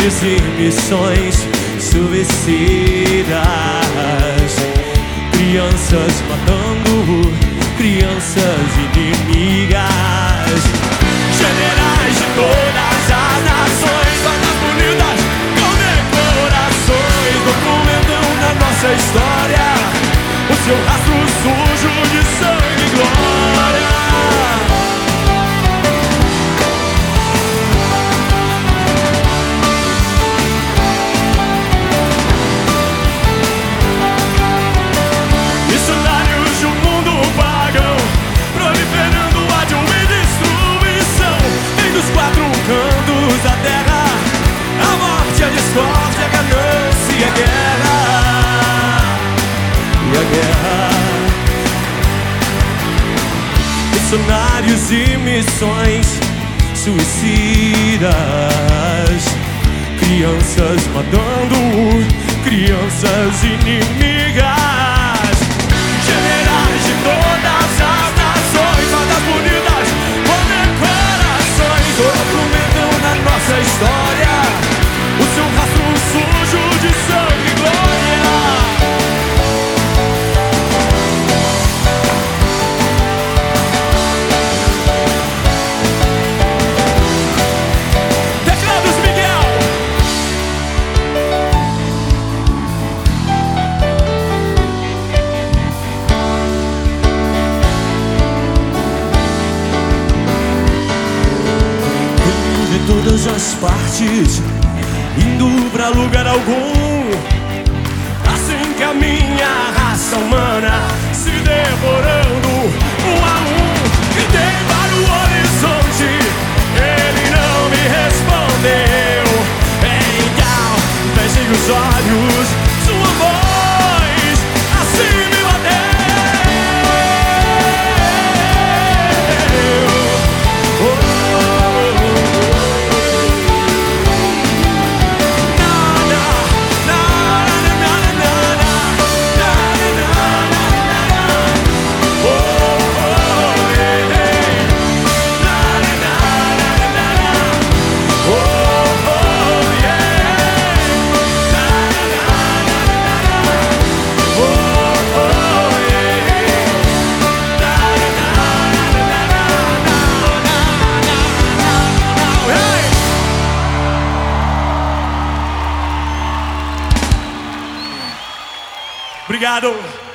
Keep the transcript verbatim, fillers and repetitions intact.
cenários e missões suicidas, crianças matando crianças inimigas, generais de todas as nações, bandas bonitas com decorações, documentam na nossa história o seu rastro sujo de sangue e glória. Missionários de um mundo pagão, proliferando ódio e destruição, vem dos quatro cantos da terra, a morte, a discórdia, a ganância e a guerra. E a guerra. Missionários e missões suicidas, crianças matando crianças inimigas, generais de todas as nações, bandas bonitas com decorações, documentam na nossa história o seu rastro sujo de sangue e glória. Todas as partes, indo pra lugar algum, assim que a minha raça humana se devorando um a um. Gritei para o horizonte, ele não me respondeu. Então, fechem os olhos, sua voz assim me bateu. Obrigado.